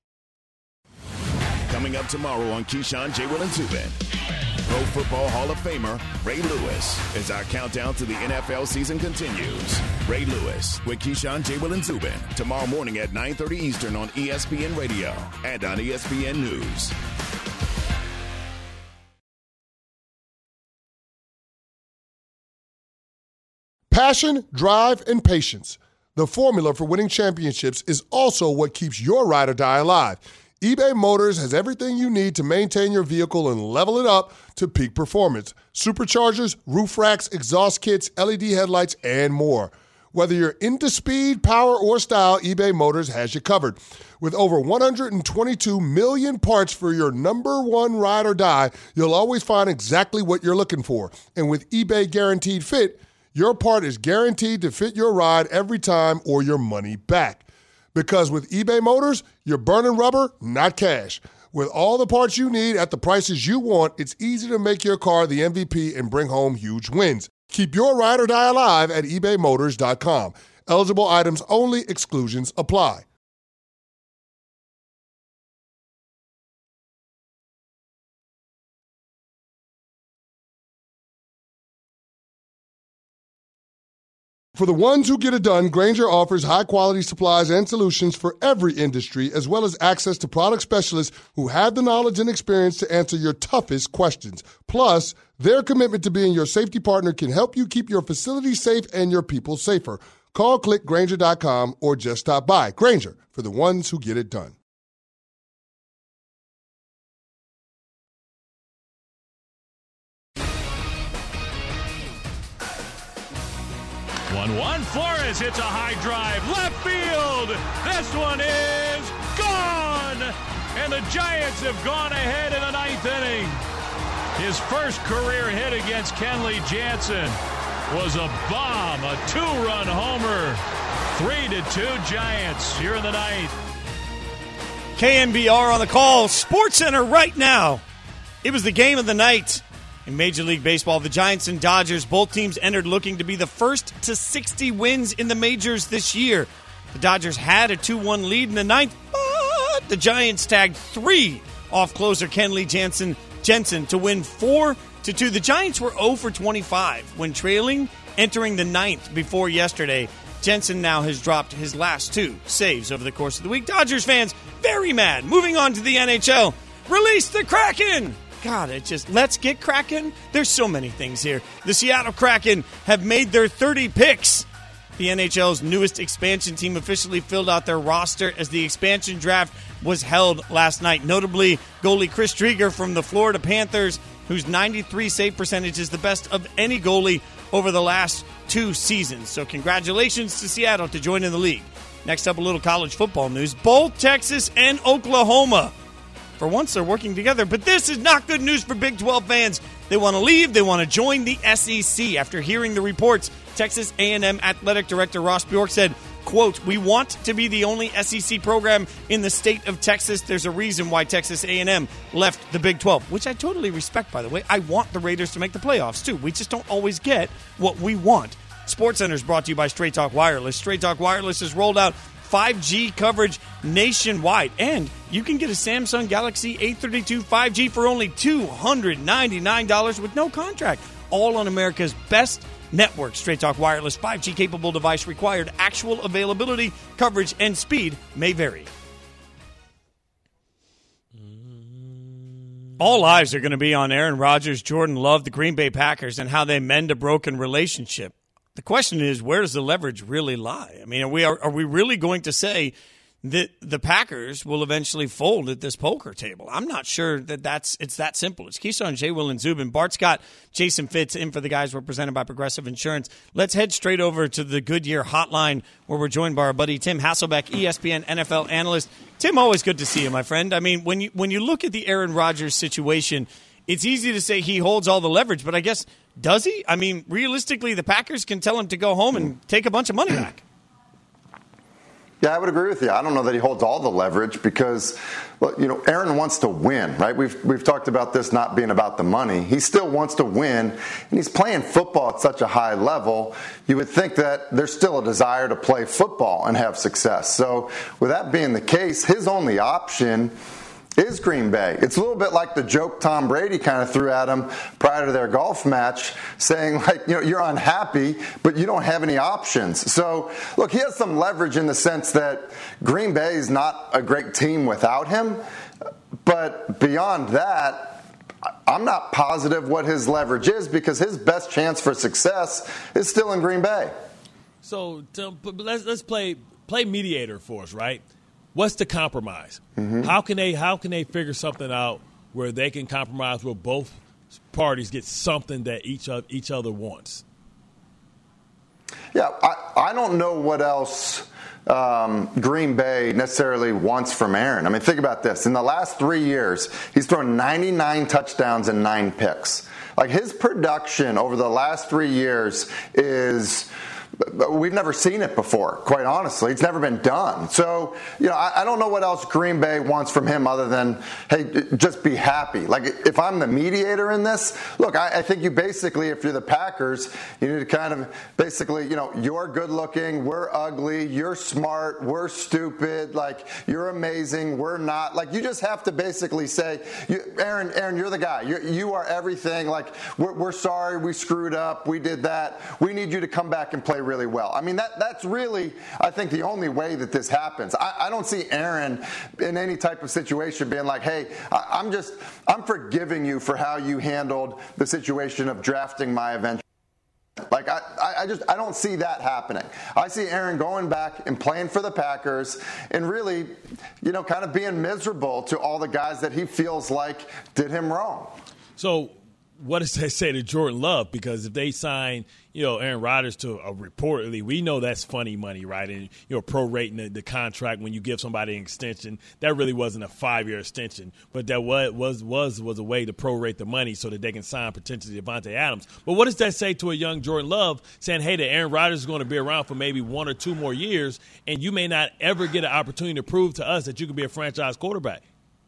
Speaker 6: Coming up tomorrow on Keyshawn, J. Will, and Zubin, Pro Football Hall of Famer Ray Lewis, as our countdown to the N F L season continues. Ray Lewis with Keyshawn, J. Will, and Zubin tomorrow morning at nine thirty Eastern on E S P N Radio and on E S P N News.
Speaker 11: Passion, drive, and patience. The formula for winning championships is also what keeps your ride or die alive. eBay Motors has everything you need to maintain your vehicle and level it up to peak performance. Superchargers, roof racks, exhaust kits, L E D headlights, and more. Whether you're into speed, power, or style, eBay Motors has you covered. With over one hundred twenty-two million parts for your number one ride or die, you'll always find exactly what you're looking for. And with eBay Guaranteed Fit, your part is guaranteed to fit your ride every time or your money back. Because with eBay Motors, you're burning rubber, not cash. With all the parts you need at the prices you want, it's easy to make your car the M V P and bring home huge wins. Keep your ride or die alive at ebay motors dot com. Eligible items only. Exclusions apply. For the ones who get it done, Grainger offers high-quality supplies and solutions for every industry, as well as access to product specialists who have the knowledge and experience to answer your toughest questions. Plus, their commitment to being your safety partner can help you keep your facility safe and your people safer. Call, click Grainger dot com, or just stop by. Grainger, for the ones who get it done.
Speaker 12: one one, Flores hits a high drive, left field. This one is gone. And the Giants have gone ahead in the ninth inning. His first career hit against Kenley Jansen was a bomb, a two-run homer. Three to two Giants here in the ninth.
Speaker 7: K N B R on the call. Sports Center right now. It was the game of the night. In Major League Baseball, the Giants and Dodgers, both teams entered looking to be the first to sixty wins in the majors this year. The Dodgers had a two one lead in the ninth, but the Giants tagged three off closer Kenley Jansen, Jensen to win four to two. The Giants were zero for twenty-five when trailing entering the ninth before yesterday. Jensen now has dropped his last two saves over the course of the week. Dodgers fans very mad. Moving on to the N H L. Release the Kraken! God, it just, let's get Kraken. There's so many things here. The Seattle Kraken have made their thirty picks. The N H L's newest expansion team officially filled out their roster as the expansion draft was held last night. Notably, goalie Chris Drieger from the Florida Panthers, whose ninety-three save percentage is the best of any goalie over the last two seasons. So congratulations to Seattle to join in the league. Next up, a little college football news. Both Texas and Oklahoma, for once, they're working together, but this is not good news for Big twelve fans. They want to leave. They want to join the S E C. After hearing the reports, Texas A and M Athletic Director Ross Bjork said, quote, "We want to be the only S E C program in the state of Texas. There's a reason why Texas A and M left the Big twelve," which I totally respect, by the way. I want the Raiders to make the playoffs, too. We just don't always get what we want. SportsCenter is brought to you by Straight Talk Wireless. Straight Talk Wireless has rolled out five G coverage nationwide, and you can get a Samsung Galaxy A thirty-two five G for only two hundred ninety-nine dollars with no contract, all on America's best network. Straight Talk Wireless five G capable device required. Actual availability, coverage, and speed may vary. All eyes are going to be on Aaron Rodgers, Jordan Love, the Green Bay Packers, and how they mend a broken relationship. The question is, where does the leverage really lie? I mean, are we are, are we really going to say that the Packers will eventually fold at this poker table? I'm not sure that that's it's that simple. It's Keyshawn, J. Will, and Zubin. Bart Scott, Jason Fitz, in for the guys represented by Progressive Insurance. Let's head straight over to the Goodyear Hotline, where we're joined by our buddy Tim Hasselbeck, E S P N N F L analyst. Tim, always good to see you, my friend. I mean, when you when you look at the Aaron Rodgers situation, it's easy to say he holds all the leverage, but I guess, does he? I mean, realistically, the Packers can tell him to go home and take a bunch of money back.
Speaker 13: Yeah, I would agree with you. I don't know that he holds all the leverage because, well, you know, Aaron wants to win, right? We've we've talked about this not being about the money. He still wants to win, and he's playing football at such a high level. You would think that there's still a desire to play football and have success. So with that being the case, his only option is Green Bay. It's a little bit like the joke Tom Brady kind of threw at him prior to their golf match, saying, like, you know, you're unhappy, but you don't have any options. So, look, he has some leverage in the sense that Green Bay is not a great team without him. But beyond that, I'm not positive what his leverage is because his best chance for success is still in Green Bay.
Speaker 8: So, but let's let's play play mediator for us, right? What's the compromise? Mm-hmm. How can they how can they figure something out where they can compromise where both parties get something that each of, each other wants?
Speaker 13: Yeah, I, I don't know what else um, Green Bay necessarily wants from Aaron. I mean, think about this. In the last three years, he's thrown ninety-nine touchdowns and nine picks. Like, his production over the last three years is – we've never seen it before, quite honestly. It's never been done. So, you know, I, I don't know what else Green Bay wants from him other than, hey, just be happy. Like, if I'm the mediator in this, look, I, I think you basically, if you're the Packers, you need to kind of basically, you know, you're good looking, we're ugly, you're smart, we're stupid, like, you're amazing, we're not. Like, you just have to basically say, you, Aaron, Aaron, you're the guy. You're, you are everything. Like, we're, we're sorry we screwed up, we did that. We need you to come back and play really well. I mean, that that's really, I think, the only way that this happens. I, I don't see Aaron in any type of situation being like, hey, I, I'm just, I'm forgiving you for how you handled the situation of drafting my eventual. Like, I, I just, I don't see that happening. I see Aaron going back and playing for the Packers and really, you know, kind of being miserable to all the guys that he feels like did him wrong.
Speaker 8: So what does that say to Jordan Love? Because if they sign, you know, Aaron Rodgers to a reportedly, we know that's funny money, right? And, you know, prorating the, the contract when you give somebody an extension, that really wasn't a five-year extension. But that was, was was was a way to prorate the money so that they can sign potentially Devontae Adams. But what does that say to a young Jordan Love saying, hey, that Aaron Rodgers is going to be around for maybe one or two more years, and you may not ever get an opportunity to prove to us that you can be a franchise quarterback?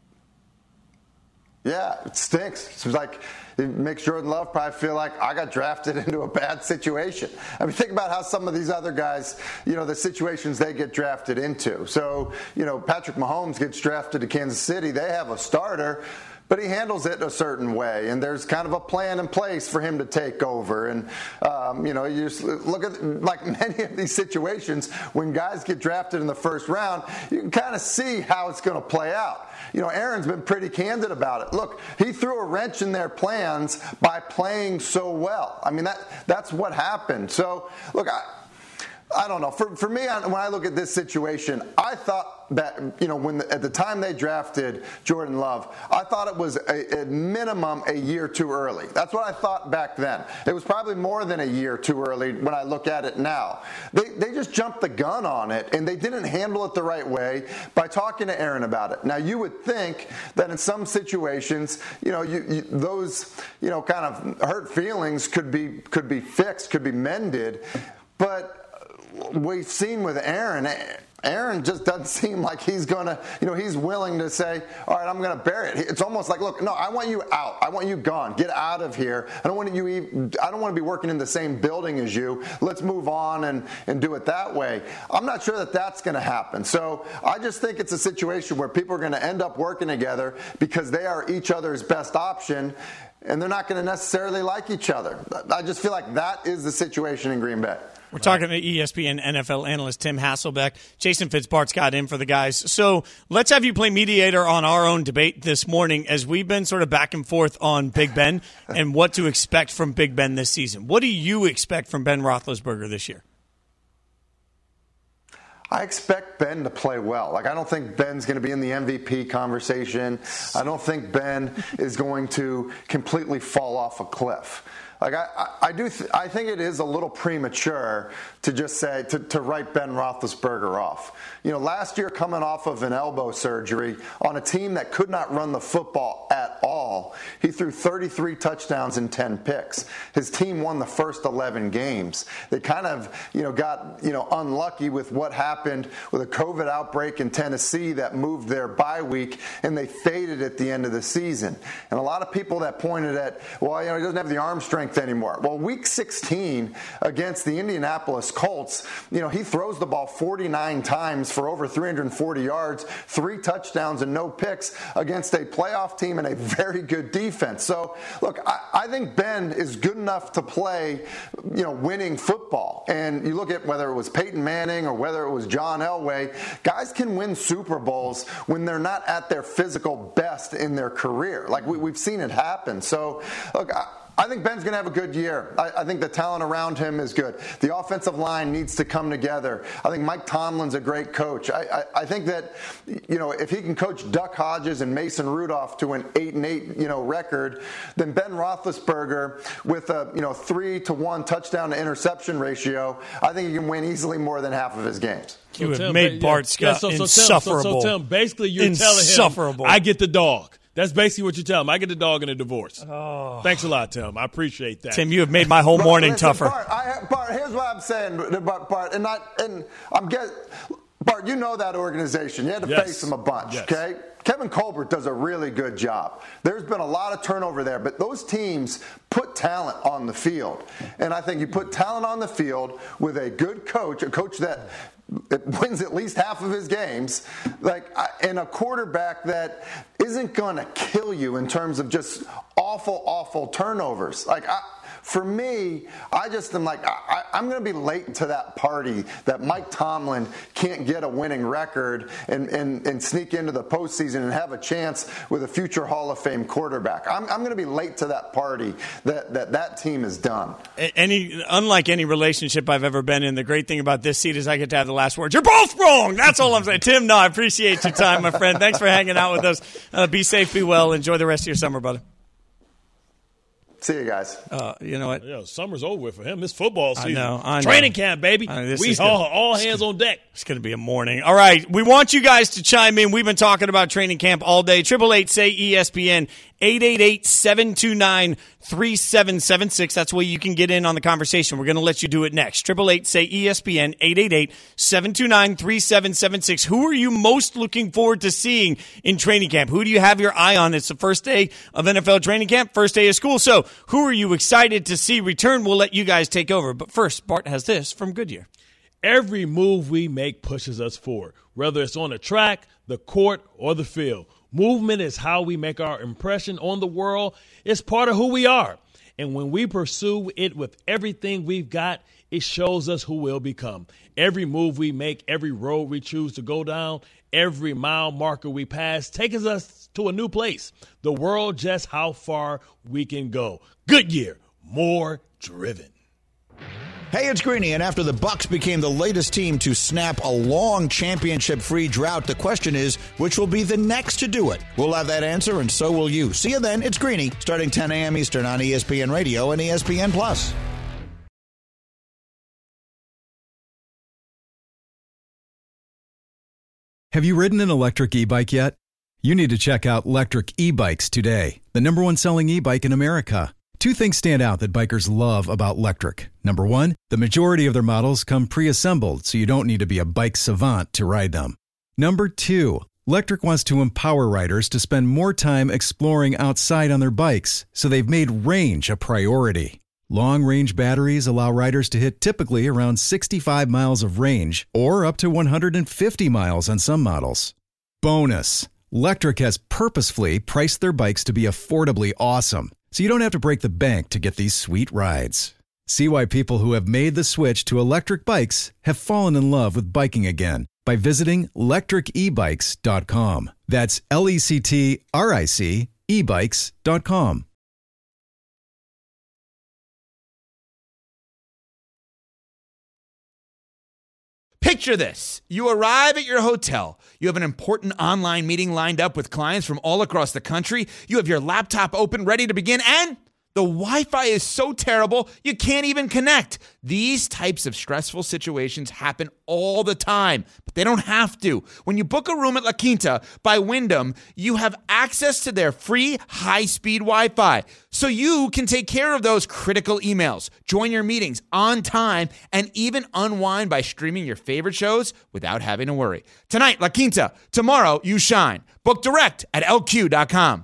Speaker 13: Yeah, it stinks. It's like it makes Jordan Love probably feel like I got drafted into a bad situation. I mean, think about how some of these other guys, you know, the situations they get drafted into. So, you know, Patrick Mahomes gets drafted to Kansas City. They have a starter, but he handles it a certain way, and there's kind of a plan in place for him to take over. And, um, you know, you just look at, like many of these situations, when guys get drafted in the first round, you can kind of see how it's going to play out. You know, Aaron's been pretty candid about it. Look, he threw a wrench in their plans by playing so well. I mean, that that's what happened. So, look, I, I don't know. For for me, when I look at this situation, I thought that, you know, when the, at the time they drafted Jordan Love, I thought it was a, at minimum a year too early. That's what I thought back then. It was probably more than a year too early when I look at it now. They they just jumped the gun on it, and they didn't handle it the right way by talking to Aaron about it. Now, you would think that in some situations, you know, you, you, those, you know, kind of hurt feelings could be could be fixed, could be mended, but we've seen with Aaron, Aaron just doesn't seem like he's going to, you know, he's willing to say, all right, I'm going to bear it. It's almost like, look, no, I want you out. I want you gone. Get out of here. I don't want you even, I don't want to be working in the same building as you. Let's move on and, and do it that way. I'm not sure that that's going to happen. So I just think it's a situation where people are going to end up working together because they are each other's best option, and they're not going to necessarily like each other. I just feel like that is the situation in Green Bay.
Speaker 7: We're talking to E S P N N F L analyst Tim Hasselbeck. Jason Fitzbart's got in for the guys. So let's have you play mediator on our own debate this morning, as we've been sort of back and forth on Big Ben and what to expect from Big Ben this season. What do you expect from Ben Roethlisberger this year?
Speaker 13: I expect Ben to play well. Like, I don't think Ben's going to be in the M V P conversation. I don't think Ben is going to completely fall off a cliff. Like, I, I, I do, th- I think it is a little premature to just say, to, to write Ben Roethlisberger off. You know, last year, coming off of an elbow surgery on a team that could not run the football at all, he threw thirty-three touchdowns and ten picks. His team won the first eleven games. They kind of, you know, got, you know, unlucky with what happened with a COVID outbreak in Tennessee that moved their bye week, and they faded at the end of the season. And a lot of people that pointed at, well, you know, he doesn't have the arm strength anymore. Well, week sixteen against the Indianapolis Colts, you know, he throws the ball forty-nine times for over three hundred forty yards, three touchdowns and no picks against a playoff team and a very good defense. So, look, I, I think Ben is good enough to play, you know, winning football. And you look at whether it was Peyton Manning or whether it was John Elway, guys can win Super Bowls when they're not at their physical best in their career. Like, we, we've seen it happen. So, look, I, I think Ben's going to have a good year. I, I think the talent around him is good. The offensive line needs to come together. I think Mike Tomlin's a great coach. I, I, I think that, you know, if he can coach Duck Hodges and Mason Rudolph to an eight and eight, you know, record, then Ben Roethlisberger with a, you know, three to one touchdown to interception ratio, I think he can win easily more than half of his games.
Speaker 7: You
Speaker 8: so
Speaker 7: have
Speaker 8: Tim,
Speaker 7: made Bart Scott
Speaker 8: yeah, so, so
Speaker 7: insufferable.
Speaker 8: Tim, so, so Tim, basically you're
Speaker 7: insufferable.
Speaker 8: telling him, I get the dog. That's basically what you tell him. I get the dog in a divorce.
Speaker 7: Oh.
Speaker 8: Thanks a lot, Tim. I appreciate that.
Speaker 7: Tim, you have made my whole morning
Speaker 13: Listen,
Speaker 7: tougher.
Speaker 13: Bart, I, Bart, here's what I'm saying, Bart, Bart and, I, and I'm getting Bart, you know that organization. You had to
Speaker 8: yes.
Speaker 13: face them a bunch,
Speaker 8: yes.
Speaker 13: okay? Kevin Colbert does a really good job. There's been a lot of turnover there, but those teams put talent on the field. And I think you put talent on the field with a good coach, a coach that it wins at least half of his games, like, and a quarterback that isn't going to kill you in terms of just awful, awful turnovers. Like, I, for me, I just am like, I, I'm going to be late to that party that Mike Tomlin can't get a winning record and, and, and sneak into the postseason and have a chance with a future Hall of Fame quarterback. I'm, I'm going to be late to that party that that, that team is done.
Speaker 7: Any, unlike any relationship I've ever been in, the great thing about this seat is I get to have the last word. You're both wrong. That's all I'm saying. Tim, no, I appreciate your time, my friend. Thanks for hanging out with us. Uh, be safe, be well. Enjoy the rest of your summer, brother.
Speaker 13: See you guys.
Speaker 7: Uh, you know what?
Speaker 8: Yeah, summer's over with for him. It's football season.
Speaker 7: I know. I know.
Speaker 8: Training camp, baby.
Speaker 7: I mean,
Speaker 8: we all, all hands on deck.
Speaker 7: It's going to be a morning. All right. We want you guys to chime in. We've been talking about training camp all day. eight eight eight, say E S P N, eight eight eight, seven two nine, three seven seven six. That's where you can get in on the conversation. We're going to let you do it next. eight eight eight, say E S P N, eight eight eight, seven two nine, three seven seven six. Who are you most looking forward to seeing in training camp? Who do you have your eye on? It's the first day of N F L training camp, first day of school. So who are you excited to see return? We'll let you guys take over. But first, Bart has this from Goodyear.
Speaker 8: Every move we make pushes us forward, whether it's on the track, the court, or the field. Movement is how we make our impression on the world. It's part of who we are. And when we pursue it with everything we've got, it shows us who we'll become. Every move we make, every road we choose to go down, every mile marker we pass takes us to a new place. The world, just how far we can go. Goodyear, more driven.
Speaker 14: Hey, it's Greeny, and after the Bucs became the latest team to snap a long championship-free drought, the question is, which will be the next to do it? We'll have that answer, and so will you. See you then. It's Greeny, starting ten a.m. Eastern on E S P N Radio and E S P N Plus.
Speaker 15: Have you ridden an electric e-bike yet? You need to check out Lectric E-Bikes today, the number one selling e-bike in America. Two things stand out that bikers love about Lectric. Number one, the majority of their models come pre-assembled, so you don't need to be a bike savant to ride them. Number two, Lectric wants to empower riders to spend more time exploring outside on their bikes, so they've made range a priority. Long-range batteries allow riders to hit typically around sixty-five miles of range, or up to one hundred fifty miles on some models. Bonus, Lectric has purposefully priced their bikes to be affordably awesome, so you don't have to break the bank to get these sweet rides. See why people who have made the switch to electric bikes have fallen in love with biking again by visiting lectric e bikes dot com. That's L E C T R I C e bikes dot com.
Speaker 16: Picture this. You arrive at your hotel. You have an important online meeting lined up with clients from all across the country. You have your laptop open, ready to begin, and the Wi-Fi is so terrible, you can't even connect. These types of stressful situations happen all the time, but they don't have to. When you book a room at La Quinta by Wyndham, you have access to their free high-speed Wi-Fi, so you can take care of those critical emails, join your meetings on time, and even unwind by streaming your favorite shows without having to worry. Tonight, La Quinta. Tomorrow, you shine. Book direct at L Q dot com.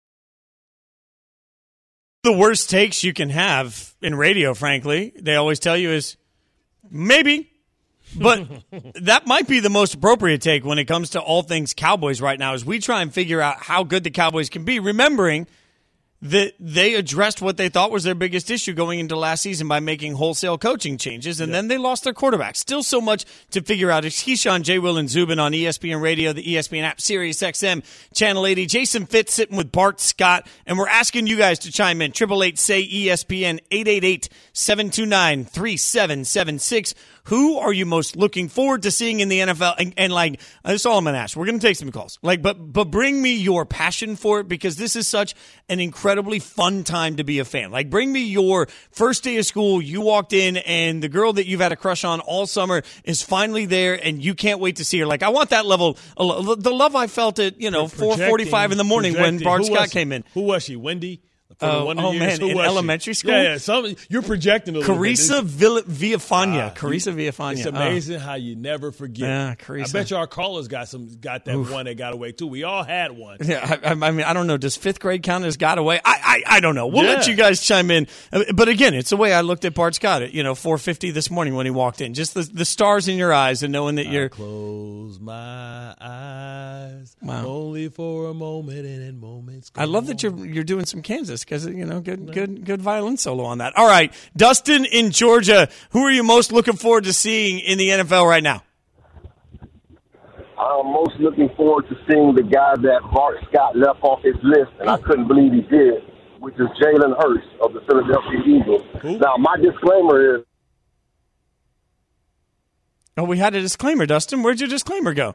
Speaker 7: The worst takes you can have in radio, frankly, they always tell you is maybe. But that might be the most appropriate take when it comes to all things Cowboys right now, as we try and figure out how good the Cowboys can be, remembering that they addressed what they thought was their biggest issue going into last season by making wholesale coaching changes, and yeah. then they lost their quarterback. Still so much to figure out. It's Keyshawn, J. Will, and Zubin on E S P N Radio, the E S P N app, Sirius X M, Channel eighty. Jason Fitz sitting with Bart Scott, and we're asking you guys to chime in. eight eight eight, say E S P N, eight eight eight, seven two nine, three seven seven six. Who are you most looking forward to seeing in the N F L? And, and like, that's all I'm going to ask. We're going to take some calls. Like, but but bring me your passion for it, because this is such an incredibly fun time to be a fan. Like, bring me your first day of school. You walked in, and the girl that you've had a crush on all summer is finally there, and you can't wait to see her. Like, I want that level, the love I felt at, you know, four forty-five in the morning when Bart Scott came in.
Speaker 8: Who was she? Wendy?
Speaker 7: Oh, oh man, in elementary
Speaker 8: she?
Speaker 7: school?
Speaker 8: Yeah, yeah. Some, you're projecting a little
Speaker 7: Carissa
Speaker 8: bit.
Speaker 7: Villa, Villafana.
Speaker 8: Ah,
Speaker 7: Carissa Villafana.
Speaker 8: It's amazing oh. how you never forget.
Speaker 7: Yeah, Carissa.
Speaker 8: I bet you our callers got some, got that
Speaker 7: Oof.
Speaker 8: one that got away, too. We all had one.
Speaker 7: Yeah, I, I mean, I don't know. Does fifth grade count as got away? I I, I don't know. We'll
Speaker 8: yeah.
Speaker 7: let you guys chime in. But again, it's the way I looked at Bart Scott at, you know, four fifty this morning when he walked in. Just the, the stars in your eyes and knowing that
Speaker 8: I
Speaker 7: you're.
Speaker 8: Close my eyes
Speaker 7: wow.
Speaker 8: only for a moment and in moments.
Speaker 7: I love that you're you're doing some Kansas because, you know, good, good, good violin solo on that. All right, Dustin in Georgia, who are you most looking forward to seeing in the N F L right now?
Speaker 17: I'm most looking forward to seeing the guy that Bart Scott left off his list, and I couldn't believe he did, which is Jalen Hurts of the Philadelphia Eagles. Ooh. Now, my disclaimer is...
Speaker 7: Oh, we had a disclaimer, Dustin. Where'd your disclaimer go?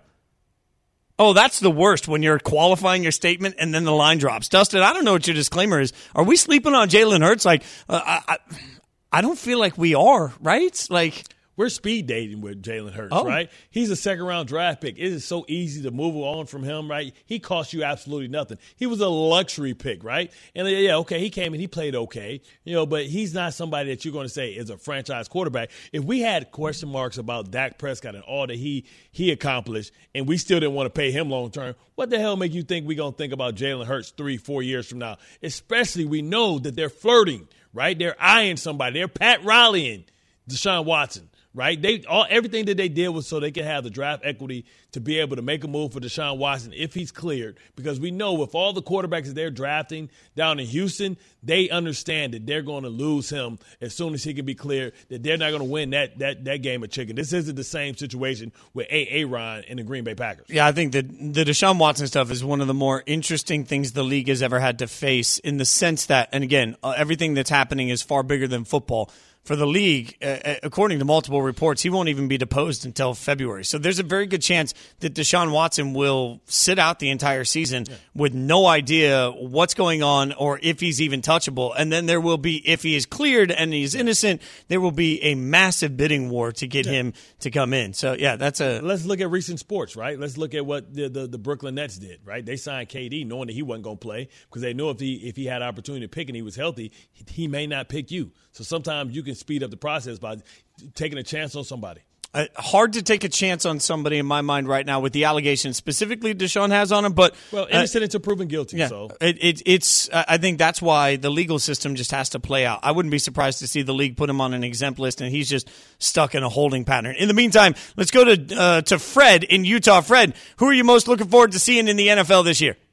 Speaker 7: Oh, that's the worst, when you're qualifying your statement and then the line drops. Dustin, I don't know what your disclaimer is. Are we sleeping on Jalen Hurts? Like, uh, I, I, I don't feel like we are, right? Like...
Speaker 8: We're speed dating with Jalen Hurts,
Speaker 7: oh.
Speaker 8: right? He's a second-round draft pick. It is so easy to move on from him, right? He cost you absolutely nothing. He was a luxury pick, right? And, yeah, okay, he came and he played okay, you know, but he's not somebody that you're going to say is a franchise quarterback. If we had question marks about Dak Prescott and all that he he accomplished and we still didn't want to pay him long-term, what the hell make you think we're going to think about Jalen Hurts three, four years from now? Especially we know that they're flirting, right? They're eyeing somebody. They're Pat Riley-ing Deshaun Watson. Right, they all everything that they did was so they could have the draft equity to be able to make a move for Deshaun Watson if he's cleared. Because we know with all the quarterbacks that they're drafting down in Houston, they understand that they're going to lose him as soon as he can be cleared. That they're not going to win that that that game of chicken. This isn't the same situation with Aaron and the Green Bay Packers.
Speaker 7: Yeah, I think that the Deshaun Watson stuff is one of the more interesting things the league has ever had to face, in the sense that, and again, uh, everything that's happening is far bigger than football. For the league, uh, according to multiple reports, he won't even be deposed until February. So there's a very good chance that Deshaun Watson will sit out the entire season yeah. with no idea what's going on or if he's even touchable. And then there will be, if he is cleared and he's innocent, there will be a massive bidding war to get yeah. him to come in. So, yeah, that's a...
Speaker 8: Let's look at recent sports, right? Let's look at what the, the, the Brooklyn Nets did, right? They signed K D knowing that he wasn't going to play because they knew if he, if he had opportunity to pick and he was healthy, he, he may not pick you. So sometimes you can speed up the process by taking a chance on somebody.
Speaker 7: Uh, hard to take a chance on somebody in my mind right now with the allegations specifically Deshaun has on him, but
Speaker 8: well, innocent uh, until proven guilty.
Speaker 7: Yeah,
Speaker 8: so
Speaker 7: it, it, it's. Uh, I think that's why the legal system just has to play out. I wouldn't be surprised to see the league put him on an exempt list, and he's just stuck in a holding pattern. In the meantime, let's go to uh, to Fred in Utah. Fred, who are you most looking forward to seeing in the N F L this year?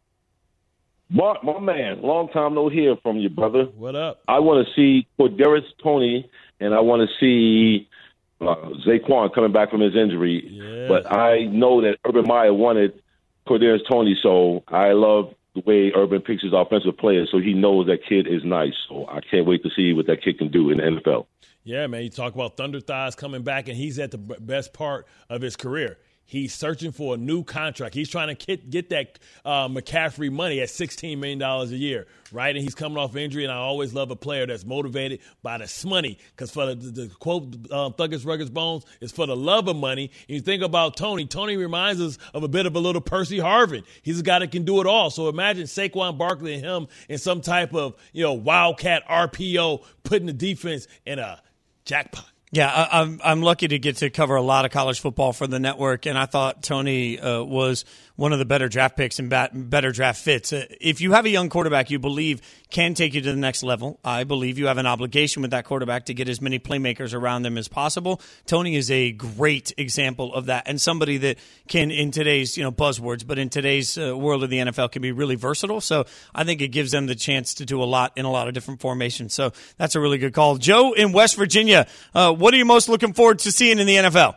Speaker 18: My, my man, long time no hear from you, brother.
Speaker 8: What up?
Speaker 18: I want to see Kadarius Toney, and I want to see uh, Saquon coming back from his injury.
Speaker 8: Yeah.
Speaker 18: But I know that Urban Meyer wanted Kadarius Toney, so I love the way Urban picks his offensive players, so he knows that kid is nice. So I can't wait to see what that kid can do in the N F L.
Speaker 8: Yeah, man, you talk about Thunder Thighs coming back, and he's at the best part of his career. He's searching for a new contract. He's trying to get, get that uh, McCaffrey money at sixteen million dollars a year, right? And he's coming off injury, and I always love a player that's motivated by the money because for the, the, the quote, uh, Thuggish Ruggers Bones, is for the love of money. And you think about Tony. Tony reminds us of a bit of a little Percy Harvin. He's a guy that can do it all. So imagine Saquon Barkley and him in some type of, you know, wildcat R P O, putting the defense in a jackpot.
Speaker 7: Yeah, I, I'm I'm lucky to get to cover a lot of college football for the network, and I thought Tony uh, was one of the better draft picks and bat, better draft fits. Uh, if you have a young quarterback you believe can take you to the next level, I believe you have an obligation with that quarterback to get as many playmakers around them as possible. Tony is a great example of that, and somebody that can, in today's, you know, buzzwords, but in today's uh, world of the N F L, can be really versatile. So I think it gives them the chance to do a lot in a lot of different formations. So that's a really good call. Joe in West Virginia, uh, what are you most looking forward to seeing in the N F L?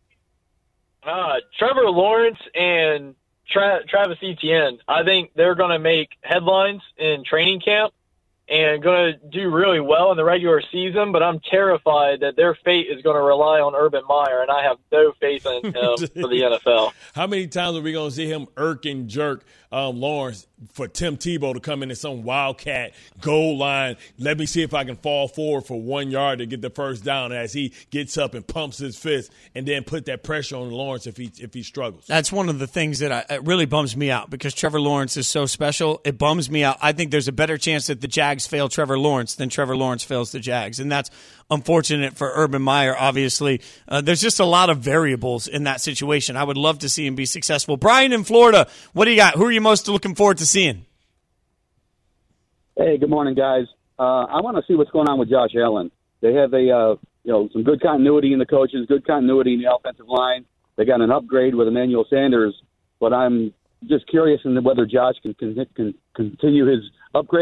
Speaker 19: Uh, Trevor Lawrence and Tra- Travis Etienne. I think they're going to make headlines in training camp and going to do really well in the regular season, but I'm terrified that their fate is going to rely on Urban Meyer, and I have no faith in him for the N F L.
Speaker 8: How many times are we going to see him irk and jerk um, Lawrence for Tim Tebow to come in in some wildcat goal line? Let me see if I can fall forward for one yard to get the first down as he gets up and pumps his fist and then put that pressure on Lawrence if he if he struggles.
Speaker 7: That's one of the things that I, it really bums me out because Trevor Lawrence is so special. It bums me out. I think there's a better chance that the Jags fail Trevor Lawrence than Trevor Lawrence fails the Jags, and that's unfortunate for Urban Meyer, obviously. Uh, there's just a lot of variables in that situation. I would love to see him be successful. Brian in Florida, what do you got? Who are you most looking forward to seeing?
Speaker 20: Hey, good morning, guys. Uh, I want to see what's going on with Josh Allen. They have a uh, you know some good continuity in the coaches, good continuity in the offensive line. They got an upgrade with Emmanuel Sanders, but I'm just curious in whether Josh can, can, can continue his upgrade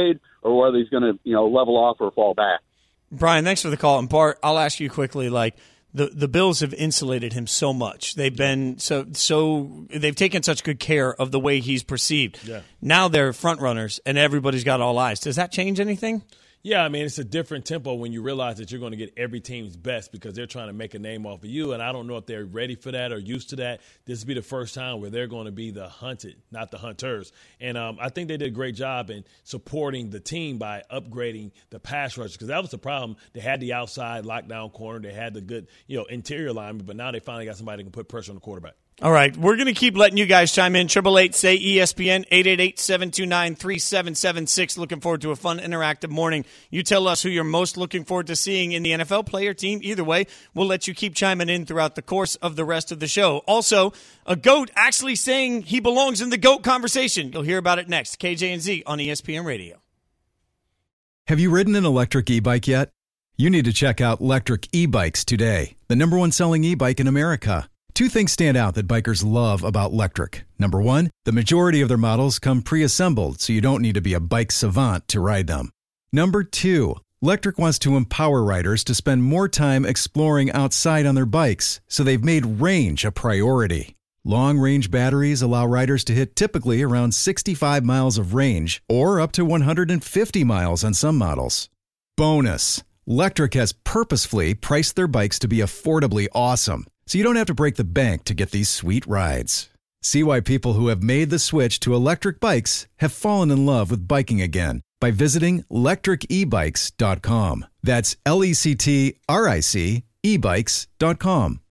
Speaker 20: or whether he's going to, you know, level off or fall back.
Speaker 7: Brian, thanks for the call. And Bart, I'll ask you quickly, like, the, the Bills have insulated him so much. They've been so so they've taken such good care of the way he's perceived.
Speaker 8: Yeah.
Speaker 7: Now they're front runners and everybody's got all eyes. Does that change anything?
Speaker 8: Yeah, I mean, it's a different tempo when you realize that you're going to get every team's best because they're trying to make a name off of you, and I don't know if they're ready for that or used to that. This will be the first time where they're going to be the hunted, not the hunters. And um, I think they did a great job in supporting the team by upgrading the pass rush because that was the problem. They had the outside lockdown corner. They had the good, you know, interior lineman, but now they finally got somebody that can put pressure on the quarterback.
Speaker 7: All right, we're going to keep letting you guys chime in. Triple eight say E S P N, eight eight eight, seven two nine, three seven seven six. Looking forward to a fun, interactive morning. You tell us who you're most looking forward to seeing in the N F L, player, team. Either way, we'll let you keep chiming in throughout the course of the rest of the show. Also, a GOAT actually saying he belongs in the GOAT conversation. You'll hear about it next. K J and Z on E S P N Radio.
Speaker 15: Have you ridden an electric e-bike yet? You need to check out Lectric E-Bikes today, the number one selling e-bike in America. Two things stand out that bikers love about Lectric. Number one, the majority of their models come pre-assembled, so you don't need to be a bike savant to ride them. Number two, Lectric wants to empower riders to spend more time exploring outside on their bikes, so they've made range a priority. Long-range batteries allow riders to hit typically around sixty-five miles of range, or up to one hundred fifty miles on some models. Bonus, Lectric has purposefully priced their bikes to be affordably awesome, so you don't have to break the bank to get these sweet rides. See why people who have made the switch to electric bikes have fallen in love with biking again by visiting lectric e bikes dot com. That's L E C T R I C e bikes dot com.